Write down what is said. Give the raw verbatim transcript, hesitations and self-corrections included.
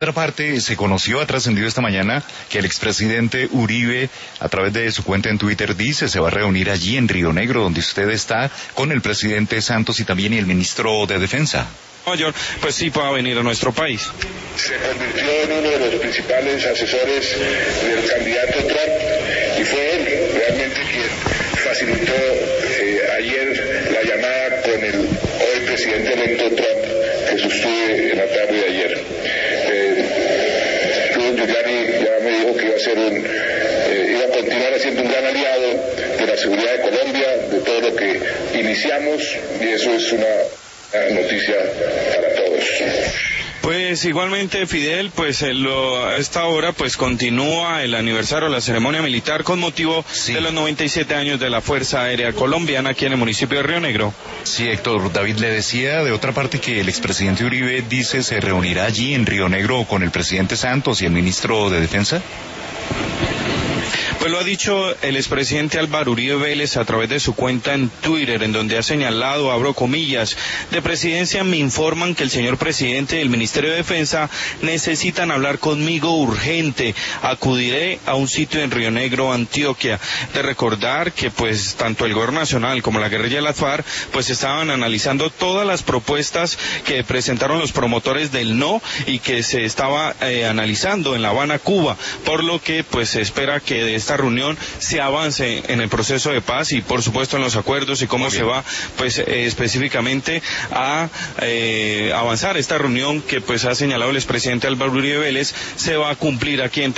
Por otra parte, se conoció, ha trascendido esta mañana, que el expresidente Uribe, a través de su cuenta en Twitter, dice se va a reunir allí en Río Negro, donde usted está, con el presidente Santos y también el ministro de Defensa. Mayor, pues sí pueda venir a nuestro país. Se convirtió en uno de los principales asesores del candidato Trump y fue él realmente quien facilitó eh, ayer la llamada con el hoy presidente electo Trump que sostuve en la tarde de ayer. Eh, Giuliani ya me dijo que iba a ser un, eh, iba a continuar siendo un gran aliado de la seguridad de Colombia, de todo lo que iniciamos, y eso es una noticia para todos. Pues igualmente, Fidel, pues el, lo, a esta hora pues continúa el aniversario de la ceremonia militar con motivo sí. de los noventa y siete años de la Fuerza Aérea Colombiana aquí en el municipio de Río Negro. Sí, Héctor, David le decía de otra parte que el expresidente Uribe dice se reunirá allí en Río Negro con el presidente Santos y el ministro de Defensa. Pues lo ha dicho el expresidente Álvaro Uribe Vélez a través de su cuenta en Twitter, en donde ha señalado, abro comillas, de presidencia me informan que el señor presidente y el Ministerio de Defensa necesitan hablar conmigo urgente. Acudiré a un sitio en Río Negro, Antioquia. De recordar que pues tanto el gobierno nacional como la guerrilla de las FARC pues estaban analizando todas las propuestas que presentaron los promotores del no y que se estaba eh, analizando en La Habana, Cuba, por lo que pues se espera que de esta reunión se avance en el proceso de paz y por supuesto en los acuerdos y cómo se va pues eh, específicamente a eh, avanzar esta reunión que pues ha señalado el expresidente Álvaro Uribe Vélez se va a cumplir aquí en